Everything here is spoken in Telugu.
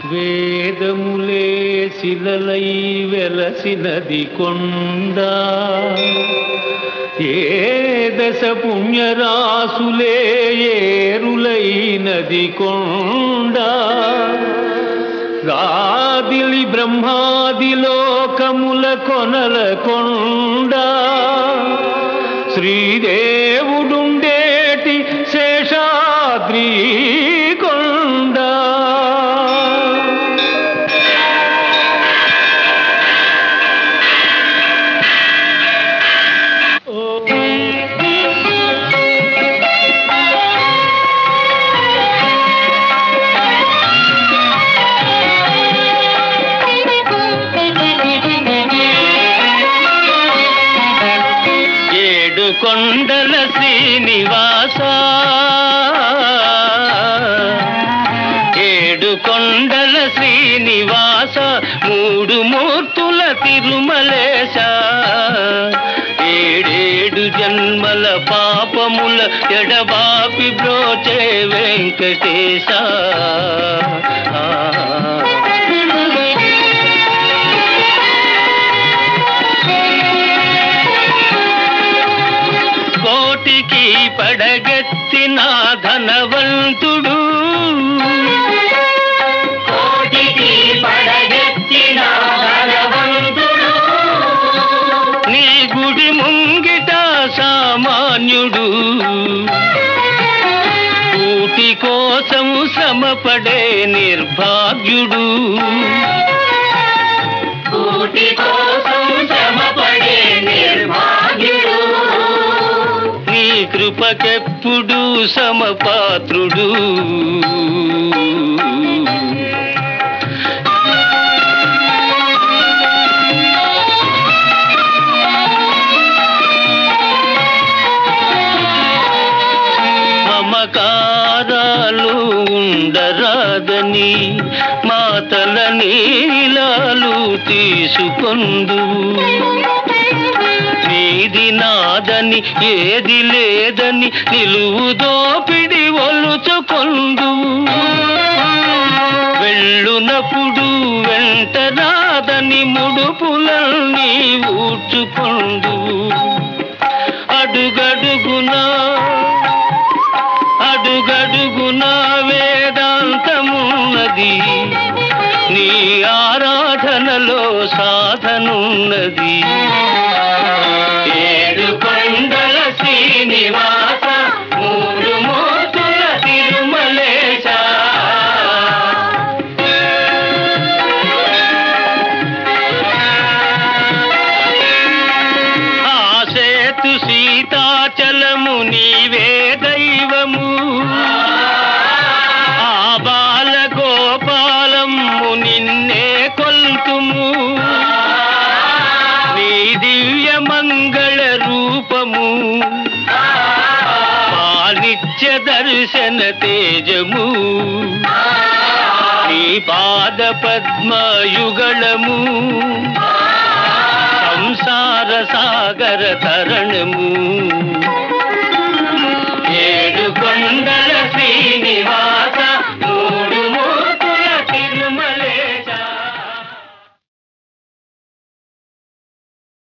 వేదములే శిలలై వెలసినది కొండ, ఏ దశ పుణ్యరాసులే ఏరులైనది కొండ, గాదిలి బ్రహ్మాది లోకముల కొనల కొండ, శ్రీదేవుడుండేటి శేషాద్రి కొండ. కొండల శ్రీనివాస, ఏడు కొండల శ్రీనివాస, మూడు మూర్తుల తిరుమలేశ, ఏడేడు జన్మల పాపముల ఎడబాపి బ్రోచే వెంకటేశ. కోటికి పడగెత్తిన ధనవంతుడు, కోటికి పడగెత్తిన ధనవంతుడు, నీ గుడి ముంగిట సామాన్యుడు, కూటి కోసం శ్రమపడే నిర్భాగ్యుడు, కూటి కోసం శ్రమపడే నిర్భాగ్యుడు, నీ కృపకెప్పుడు సమపాత్రుడు. మమకారాలు ఉండరాదని మాతల నీలాలు తీసుకొందు, నీది నాదని ఏది లేదని నిలువు దోపిడి ఒలుచుకొందు, వెళ్ళునప్పుడు వెంట రాదని ముడుపులన్నీ ఊడ్చుకొందు, అడుగడుగునా అడుగడుగునా వేదాంతమున్నది, నీ ఆరాధనలో సాధనున్నది. ఏడు కొండల శ్రీనివాస, మూడు మూర్తుల తిరుమలేశ, ఆ సేతు సీతాచలము నీవే దైవము, ఆ బాలగోపాలము నిన్నే కొల్తుము, నీ దివ్య మంగళ రూపము, నిత్య దర్శన తేజము, నీ పాద పద్మయుగళము, సంసార సాగర తరణము.